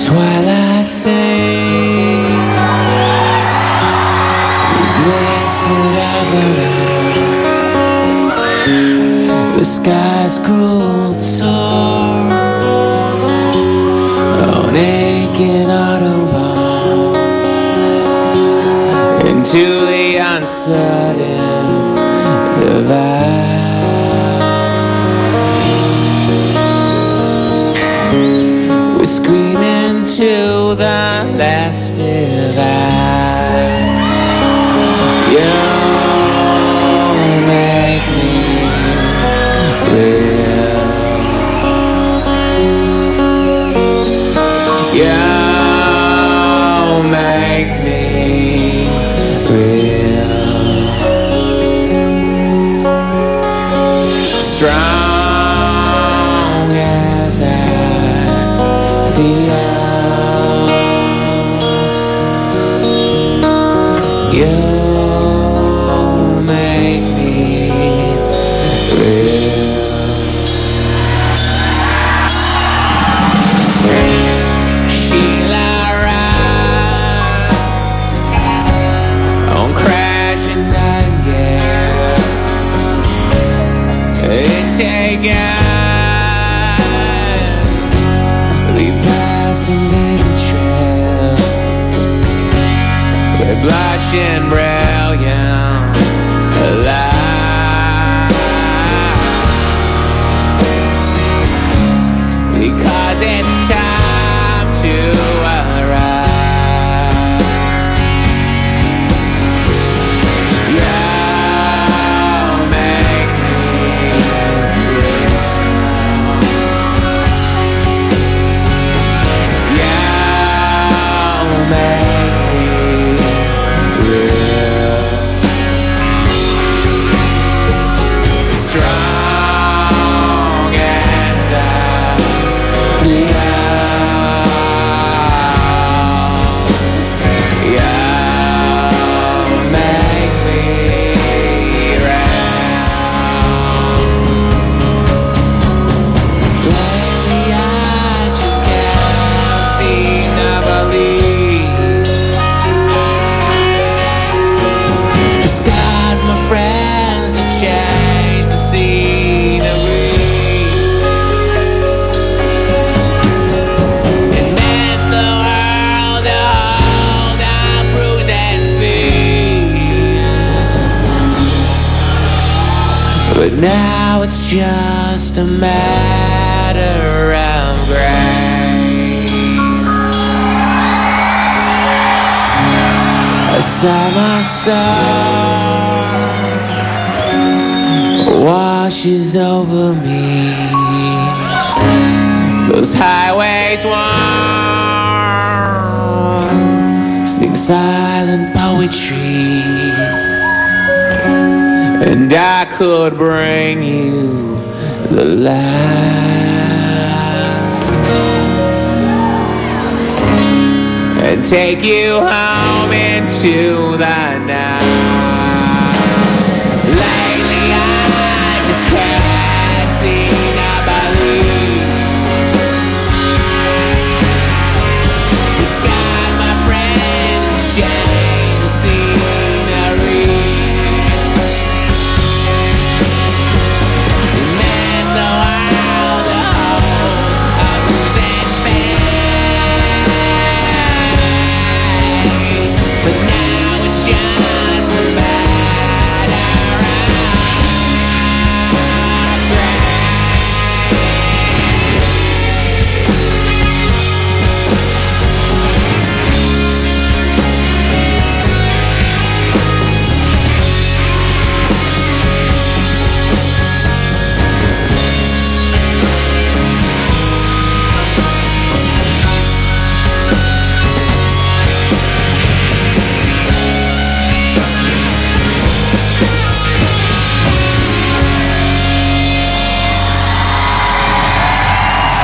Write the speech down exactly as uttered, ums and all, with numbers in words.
twilight fade, blasted avalanche. The skies cruel sore on aching Autobahn into the uncertain divide. We're screaming to the last divide. You make me real. You make me real. Strong as I feel. You make me real. Sheila Rice on crashing Nightingale. It takes us leave passing little trail. We're blushing brilliant alive because it's time to arrive. You make me real. You make strong as I feel. You make me real. Lately I just can't seem to believe it's got my friends to change the scenery. It meant the world to hold our bruised feet, but now it's just a matter of grace. A summer storm washes over me. Those highways warm sing silent poetry, and I could bring you the light and take you home into the night.